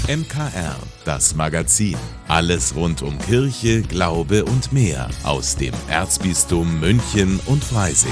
MKR, das Magazin. Alles rund um Kirche, Glaube und mehr aus dem Erzbistum München und Freising.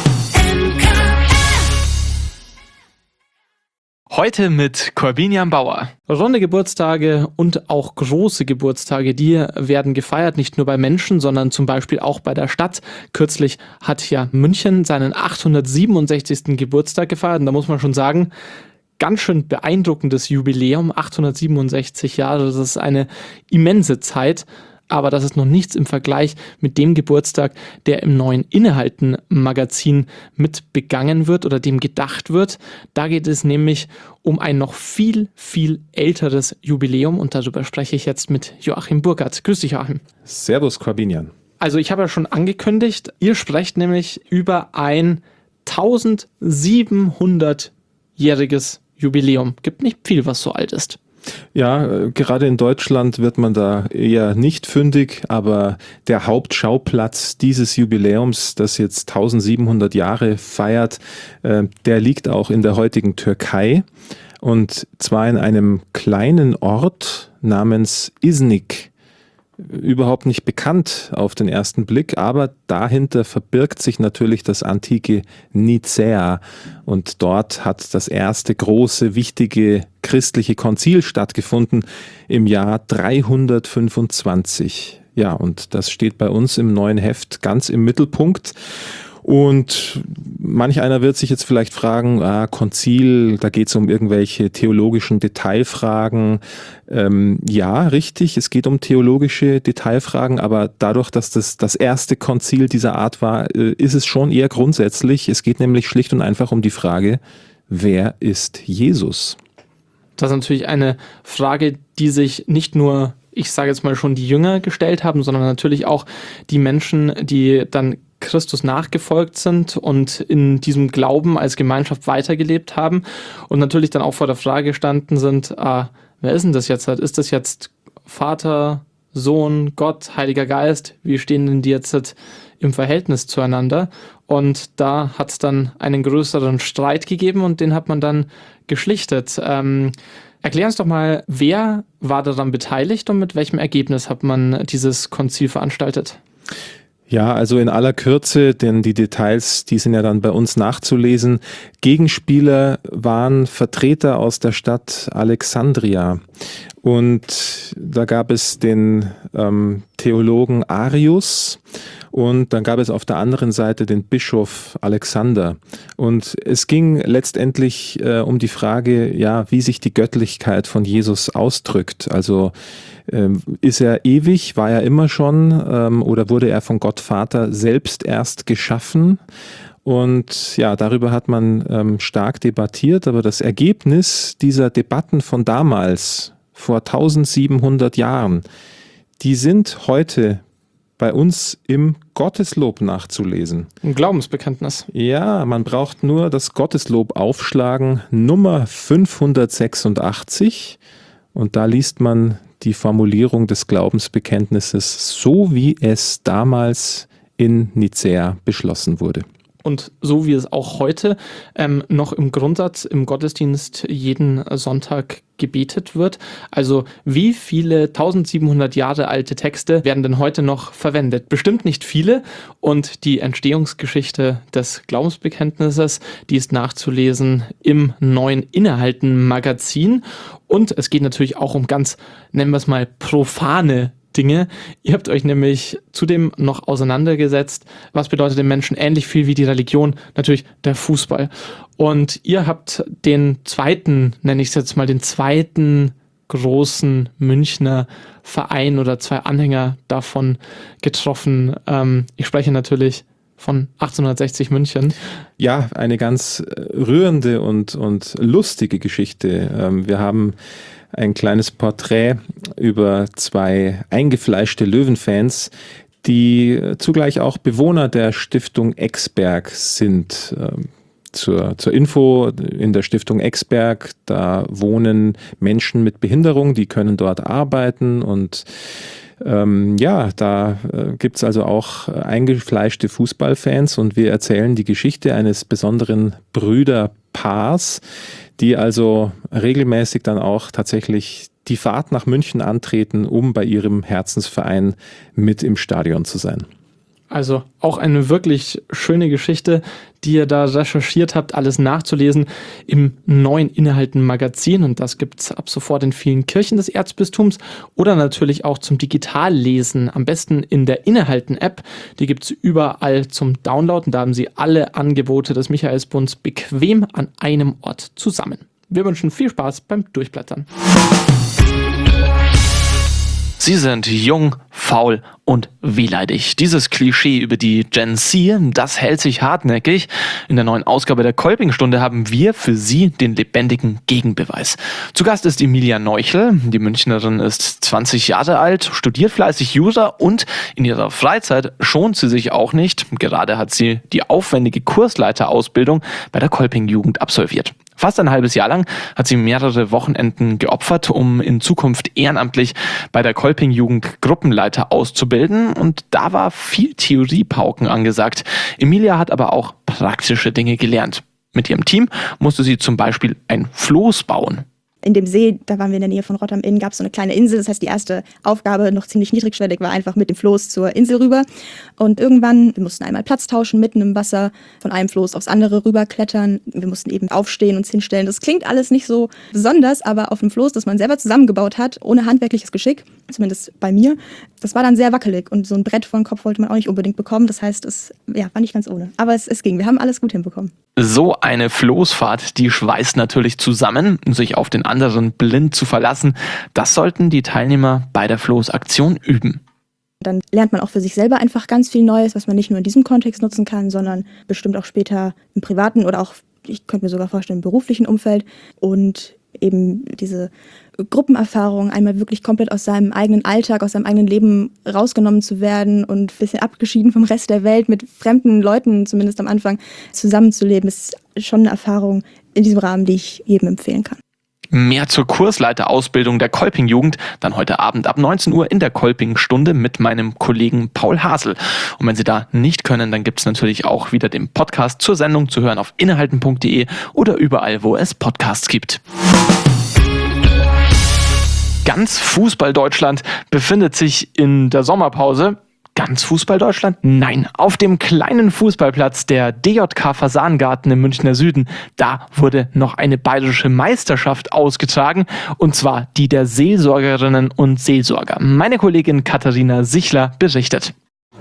Heute mit Corbinian Bauer. Runde Geburtstage und auch große Geburtstage, die werden gefeiert, nicht nur bei Menschen, sondern zum Beispiel auch bei der Stadt. Kürzlich hat ja München seinen 867. Geburtstag gefeiert und da muss man schon sagen, ganz schön beeindruckendes Jubiläum, 867 Jahre, das ist eine immense Zeit. Aber das ist noch nichts im Vergleich mit dem Geburtstag, der im neuen Innehalten-Magazin mit begangen wird oder dem gedacht wird. Da geht es nämlich um ein noch viel, viel älteres Jubiläum und darüber spreche ich jetzt mit Joachim Burkhardt. Grüß dich, Joachim. Servus, Corbinian. Also ich habe ja schon angekündigt, ihr sprecht nämlich über ein 1700-jähriges Jubiläum. Gibt nicht viel, was so alt ist. Ja, gerade in Deutschland wird man da eher nicht fündig, aber der Hauptschauplatz dieses Jubiläums, das jetzt 1700 Jahre feiert, der liegt auch in der heutigen Türkei und zwar in einem kleinen Ort namens Iznik. Überhaupt nicht bekannt auf den ersten Blick, aber dahinter verbirgt sich natürlich das antike Nicäa und dort hat das erste große, wichtige christliche Konzil stattgefunden im Jahr 325. Ja, und das steht bei uns im neuen Heft ganz im Mittelpunkt. Und manch einer wird sich jetzt vielleicht fragen, Konzil, da geht es um irgendwelche theologischen Detailfragen. Ja, richtig, es geht um theologische Detailfragen, aber dadurch, dass das erste Konzil dieser Art war, ist es schon eher grundsätzlich. Es geht nämlich schlicht und einfach um die Frage, wer ist Jesus? Das ist natürlich eine Frage, die sich nicht nur, ich sage jetzt mal schon, die Jünger gestellt haben, sondern natürlich auch die Menschen, die dann Christus nachgefolgt sind und in diesem Glauben als Gemeinschaft weitergelebt haben und natürlich dann auch vor der Frage gestanden sind, wer ist denn das jetzt? Ist das jetzt Vater, Sohn, Gott, Heiliger Geist? Wie stehen denn die jetzt im Verhältnis zueinander? Und da hat es dann einen größeren Streit gegeben und den hat man dann geschlichtet. Erklär uns doch mal, wer war daran beteiligt und mit welchem Ergebnis hat man dieses Konzil veranstaltet? Ja, also in aller Kürze, denn die Details, die sind ja dann bei uns nachzulesen. Gegenspieler waren Vertreter aus der Stadt Alexandria und da gab es den Theologen Arius und dann gab es auf der anderen Seite den Bischof Alexander und es ging letztendlich um die Frage, ja, wie sich die Göttlichkeit von Jesus ausdrückt, also ist er ewig, war er immer schon oder wurde er von Gott Vater selbst erst geschaffen? Und ja, darüber hat man stark debattiert, aber das Ergebnis dieser Debatten von damals, vor 1700 Jahren, die sind heute bei uns im Gotteslob nachzulesen. Ein Glaubensbekenntnis. Ja, man braucht nur das Gotteslob aufschlagen, Nummer 586 und da liest man die Formulierung des Glaubensbekenntnisses, so wie es damals in Nicäa beschlossen wurde. Und so wie es auch heute noch im Grundsatz im Gottesdienst jeden Sonntag gebetet wird. Also wie viele 1700 Jahre alte Texte werden denn heute noch verwendet? Bestimmt nicht viele. Und die Entstehungsgeschichte des Glaubensbekenntnisses, die ist nachzulesen im neuen Innehalten-Magazin. Und es geht natürlich auch um ganz, nennen wir es mal, profane Dinge. Ihr habt euch nämlich zudem noch auseinandergesetzt, was bedeutet den Menschen ähnlich viel wie die Religion, natürlich der Fußball. Und ihr habt den zweiten, nenne ich es jetzt mal, den zweiten großen Münchner Verein oder zwei Anhänger davon getroffen. Ich spreche natürlich von 1860 München. Ja, eine ganz rührende und lustige Geschichte. Wir haben ein kleines Porträt über zwei eingefleischte Löwenfans, die zugleich auch Bewohner der Stiftung Exberg sind. Zur Info, in der Stiftung Exberg, da wohnen Menschen mit Behinderung, die können dort arbeiten und da gibt es also auch eingefleischte Fußballfans und wir erzählen die Geschichte eines besonderen Brüderpaars, die also regelmäßig dann auch tatsächlich die Fahrt nach München antreten, um bei ihrem Herzensverein mit im Stadion zu sein. Also auch eine wirklich schöne Geschichte, die ihr da recherchiert habt, alles nachzulesen im neuen Innehalten-Magazin. Und das gibt es ab sofort in vielen Kirchen des Erzbistums oder natürlich auch zum Digitallesen. Am besten in der Innehalten-App. Die gibt es überall zum Downloaden. Da haben Sie alle Angebote des Michaelsbunds bequem an einem Ort zusammen. Wir wünschen viel Spaß beim Durchblättern. Sie sind jung, faul und wehleidig. Dieses Klischee über die Gen Z, das hält sich hartnäckig. In der neuen Ausgabe der Kolpingstunde haben wir für Sie den lebendigen Gegenbeweis. Zu Gast ist Emilia Neuchel. Die Münchnerin ist 20 Jahre alt, studiert fleißig Jura und in ihrer Freizeit schont sie sich auch nicht. Gerade hat sie die aufwendige Kursleiterausbildung bei der Kolping-Jugend absolviert. Fast ein halbes Jahr lang hat sie mehrere Wochenenden geopfert, um in Zukunft ehrenamtlich bei der Kolping-Jugend Gruppenleiter auszubilden. Und da war viel Theoriepauken angesagt. Emilia hat aber auch praktische Dinge gelernt. Mit ihrem Team musste sie zum Beispiel ein Floß bauen. In dem See, da waren wir in der Nähe von Rotterdam-Inn, gab es so eine kleine Insel. Das heißt, die erste Aufgabe, noch ziemlich niedrigschwellig, war einfach mit dem Floß zur Insel rüber. Und irgendwann, wir mussten einmal Platz tauschen, mitten im Wasser, von einem Floß aufs andere rüberklettern. Wir mussten eben aufstehen, uns hinstellen. Das klingt alles nicht so besonders, aber auf dem Floß, das man selber zusammengebaut hat, ohne handwerkliches Geschick, zumindest bei mir, das war dann sehr wackelig. Und so ein Brett vor den Kopf wollte man auch nicht unbedingt bekommen. Das heißt, es war nicht ganz ohne. Aber es ging. Wir haben alles gut hinbekommen. So eine Floßfahrt, die schweißt natürlich zusammen, sich auf den anderen blind zu verlassen. Das sollten die Teilnehmer bei der Floßaktion üben. Dann lernt man auch für sich selber einfach ganz viel Neues, was man nicht nur in diesem Kontext nutzen kann, sondern bestimmt auch später im privaten oder auch, ich könnte mir sogar vorstellen, im beruflichen Umfeld. Und eben diese Gruppenerfahrung, einmal wirklich komplett aus seinem eigenen Alltag, aus seinem eigenen Leben rausgenommen zu werden und ein bisschen abgeschieden vom Rest der Welt, mit fremden Leuten zumindest am Anfang zusammenzuleben, ist schon eine Erfahrung in diesem Rahmen, die ich jedem empfehlen kann. Mehr zur Kursleiterausbildung der Kolping-Jugend dann heute Abend ab 19 Uhr in der Kolping-Stunde mit meinem Kollegen Paul Hasel. Und wenn Sie da nicht können, dann gibt es natürlich auch wieder den Podcast zur Sendung zu hören auf innehalten.de oder überall, wo es Podcasts gibt. Ganz Fußball-Deutschland befindet sich in der Sommerpause. Ganz Fußball-Deutschland? Nein, auf dem kleinen Fußballplatz der DJK Fasangarten im Münchner Süden, da wurde noch eine bayerische Meisterschaft ausgetragen, und zwar die der Seelsorgerinnen und Seelsorger. Meine Kollegin Katharina Sichler berichtet.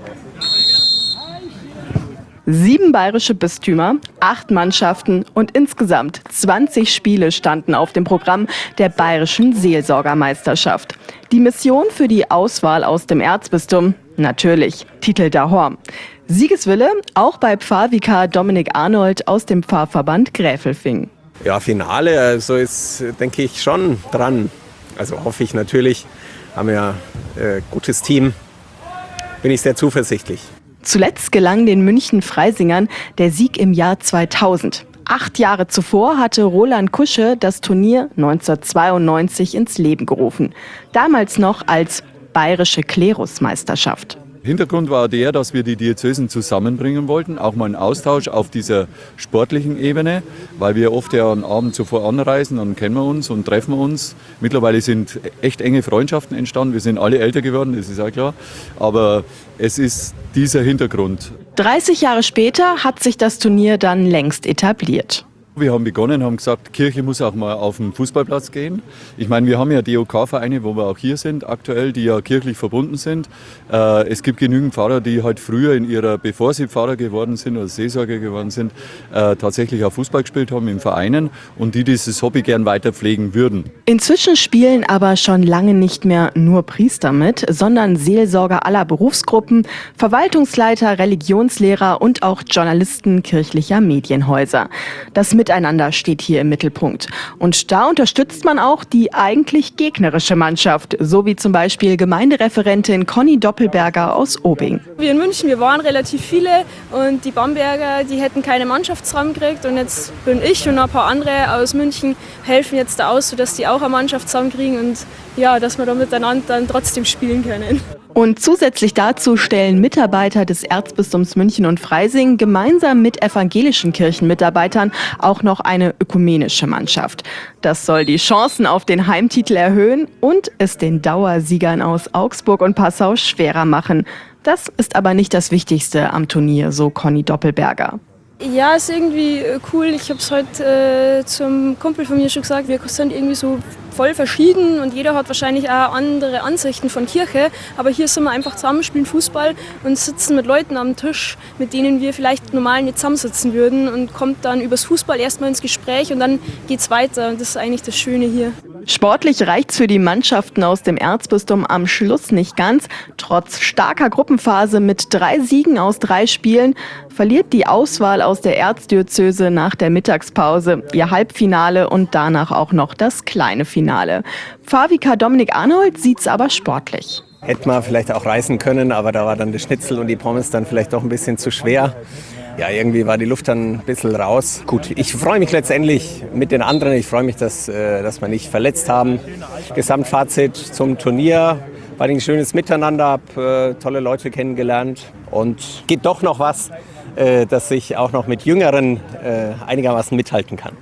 7 bayerische Bistümer, 8 Mannschaften und insgesamt 20 Spiele standen auf dem Programm der Bayerischen Seelsorgermeisterschaft. Die Mission für die Auswahl aus dem Erzbistum? Natürlich, Titel d'Ahorm. Siegeswille auch bei Pfarrvikar Dominik Arnold aus dem Pfarrverband Gräfelfing. Ja, Finale, also ist, denke ich, schon dran. Also hoffe ich natürlich, haben wir ein gutes Team, bin ich sehr zuversichtlich. Zuletzt gelang den München-Freisingern der Sieg im Jahr 2000. 8 Jahre zuvor hatte Roland Kusche das Turnier 1992 ins Leben gerufen. Damals noch als Bayerische Klerusmeisterschaft. Hintergrund war der, dass wir die Diözesen zusammenbringen wollten, auch mal einen Austausch auf dieser sportlichen Ebene, weil wir oft ja am Abend zuvor anreisen, dann kennen wir uns und treffen uns. Mittlerweile sind echt enge Freundschaften entstanden, wir sind alle älter geworden, das ist auch klar, aber es ist dieser Hintergrund. 30 Jahre später hat sich das Turnier dann längst etabliert. Wir haben begonnen, haben gesagt, Kirche muss auch mal auf den Fußballplatz gehen. Ich meine, wir haben ja DOK-Vereine, wo wir auch hier sind, aktuell, die ja kirchlich verbunden sind. Es gibt genügend Pfarrer, die halt früher bevor sie Pfarrer geworden sind oder Seelsorger geworden sind, tatsächlich auch Fußball gespielt haben in Vereinen und die dieses Hobby gern weiter pflegen würden. Inzwischen spielen aber schon lange nicht mehr nur Priester mit, sondern Seelsorger aller Berufsgruppen, Verwaltungsleiter, Religionslehrer und auch Journalisten kirchlicher Medienhäuser. Das Miteinander steht hier im Mittelpunkt. Und da unterstützt man auch die eigentlich gegnerische Mannschaft, so wie zum Beispiel Gemeindereferentin Conny Doppelberger aus Obing. Wir in München, wir waren relativ viele und die Bamberger, die hätten keinen Mannschaftsraum gekriegt und jetzt bin ich und ein paar andere aus München helfen jetzt da aus, sodass die auch einen Mannschaftsraum kriegen und ja, dass wir da miteinander dann trotzdem spielen können. Und zusätzlich dazu stellen Mitarbeiter des Erzbistums München und Freising gemeinsam mit evangelischen Kirchenmitarbeitern auch noch eine ökumenische Mannschaft. Das soll die Chancen auf den Heimtitel erhöhen und es den Dauersiegern aus Augsburg und Passau schwerer machen. Das ist aber nicht das Wichtigste am Turnier, so Conny Doppelberger. Ja, ist irgendwie cool. Ich habe es heute zum Kumpel von mir schon gesagt, wir sind irgendwie so voll verschieden und jeder hat wahrscheinlich auch andere Ansichten von Kirche. Aber hier sind wir einfach zusammen, spielen Fußball und sitzen mit Leuten am Tisch, mit denen wir vielleicht normal nicht zusammensitzen würden und kommt dann übers Fußball erstmal ins Gespräch und dann geht's weiter. Und das ist eigentlich das Schöne hier. Sportlich reicht's für die Mannschaften aus dem Erzbistum am Schluss nicht ganz. Trotz starker Gruppenphase mit 3 Siegen aus 3 Spielen verliert die Auswahl aus der Erzdiözese nach der Mittagspause ihr Halbfinale und danach auch noch das kleine Finale. Pfarrvikar Dominik Arnold sieht's aber sportlich. Hätte man vielleicht auch reisen können, aber da war dann das Schnitzel und die Pommes dann vielleicht doch ein bisschen zu schwer. Ja, irgendwie war die Luft dann ein bisschen raus. Gut, ich freue mich letztendlich mit den anderen. Ich freue mich, dass wir nicht verletzt haben. Gesamtfazit zum Turnier. War ein schönes Miteinander, habe tolle Leute kennengelernt. Und geht doch noch was, dass ich auch noch mit Jüngeren einigermaßen mithalten kann.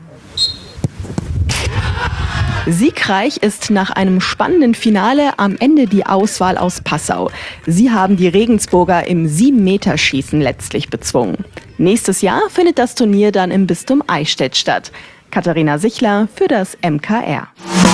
Siegreich ist nach einem spannenden Finale am Ende die Auswahl aus Passau. Sie haben die Regensburger im 7-Meter-Schießen letztlich bezwungen. Nächstes Jahr findet das Turnier dann im Bistum Eichstätt statt. Katharina Sichler für das MKR.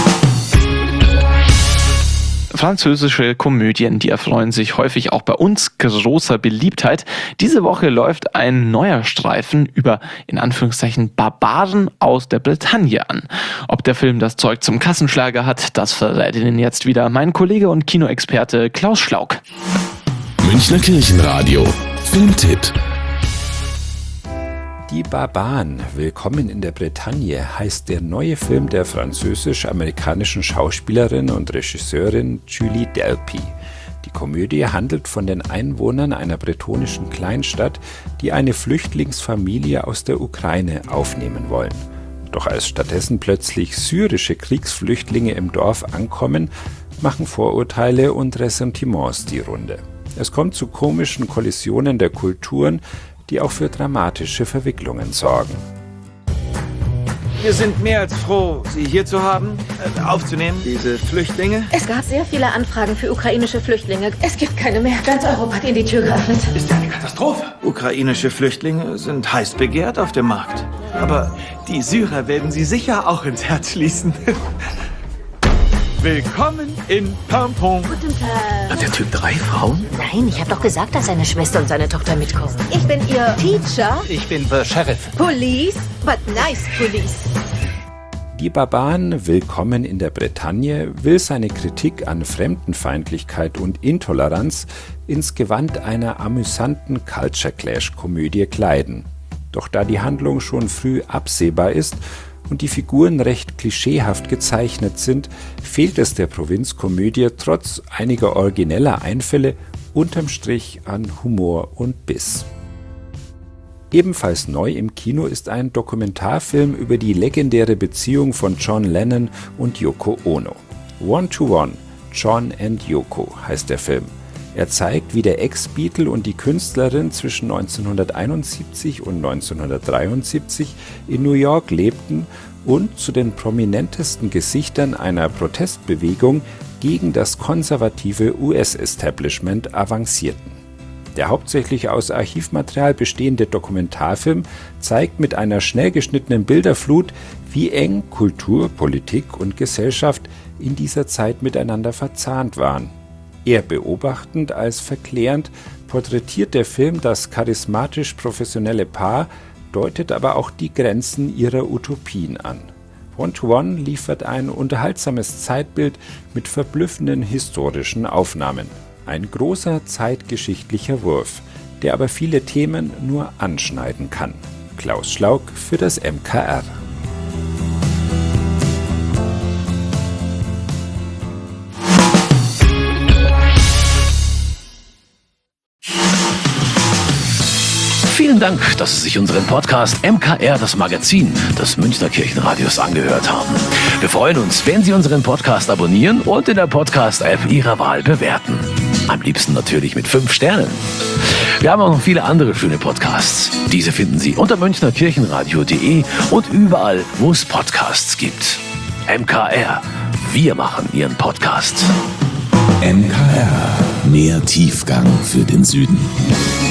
Französische Komödien, die erfreuen sich häufig auch bei uns großer Beliebtheit. Diese Woche läuft ein neuer Streifen über, in Anführungszeichen, Barbaren aus der Bretagne an. Ob der Film das Zeug zum Kassenschlager hat, das verrät Ihnen jetzt wieder mein Kollege und Kinoexperte Klaus Schlauk. Münchner Kirchenradio. Filmtipp. Die Barbaren, willkommen in der Bretagne, heißt der neue Film der französisch-amerikanischen Schauspielerin und Regisseurin Julie Delpy. Die Komödie handelt von den Einwohnern einer bretonischen Kleinstadt, die eine Flüchtlingsfamilie aus der Ukraine aufnehmen wollen. Doch als stattdessen plötzlich syrische Kriegsflüchtlinge im Dorf ankommen, machen Vorurteile und Ressentiments die Runde. Es kommt zu komischen Kollisionen der Kulturen, die auch für dramatische Verwicklungen sorgen. Wir sind mehr als froh, Sie hier zu haben, aufzunehmen, diese Flüchtlinge. Es gab sehr viele Anfragen für ukrainische Flüchtlinge. Es gibt keine mehr. Ganz Europa hat Ihnen die Tür geöffnet. Ist ja eine Katastrophe. Ukrainische Flüchtlinge sind heiß begehrt auf dem Markt. Aber die Syrer werden Sie sicher auch ins Herz schließen. Willkommen in Paimpont. Guten Tag. Hat der Typ 3 Frauen? Nein, ich habe doch gesagt, dass seine Schwester und seine Tochter mitkommen. Ich bin Ihr Teacher. Ich bin der Sheriff. Police, but nice police. Die Barbaren, willkommen in der Bretagne, will seine Kritik an Fremdenfeindlichkeit und Intoleranz ins Gewand einer amüsanten Culture-Clash-Komödie kleiden. Doch da die Handlung schon früh absehbar ist und die Figuren recht klischeehaft gezeichnet sind, fehlt es der Provinzkomödie trotz einiger origineller Einfälle unterm Strich an Humor und Biss. Ebenfalls neu im Kino ist ein Dokumentarfilm über die legendäre Beziehung von John Lennon und Yoko Ono. One to One, John and Yoko heißt der Film. Er zeigt, wie der Ex-Beatle und die Künstlerin zwischen 1971 und 1973 in New York lebten und zu den prominentesten Gesichtern einer Protestbewegung gegen das konservative US-Establishment avancierten. Der hauptsächlich aus Archivmaterial bestehende Dokumentarfilm zeigt mit einer schnell geschnittenen Bilderflut, wie eng Kultur, Politik und Gesellschaft in dieser Zeit miteinander verzahnt waren. Eher beobachtend als verklärend porträtiert der Film das charismatisch professionelle Paar, deutet aber auch die Grenzen ihrer Utopien an. One to One liefert ein unterhaltsames Zeitbild mit verblüffenden historischen Aufnahmen. Ein großer zeitgeschichtlicher Wurf, der aber viele Themen nur anschneiden kann. Klaus Schlauk für das MKR. Vielen Dank, dass Sie sich unseren Podcast MKR, das Magazin des Münchner Kirchenradios, angehört haben. Wir freuen uns, wenn Sie unseren Podcast abonnieren und in der Podcast-App Ihrer Wahl bewerten. Am liebsten natürlich mit 5 Sternen. Wir haben auch noch viele andere schöne Podcasts. Diese finden Sie unter münchnerkirchenradio.de und überall, wo es Podcasts gibt. MKR. Wir machen Ihren Podcast. MKR. Mehr Tiefgang für den Süden.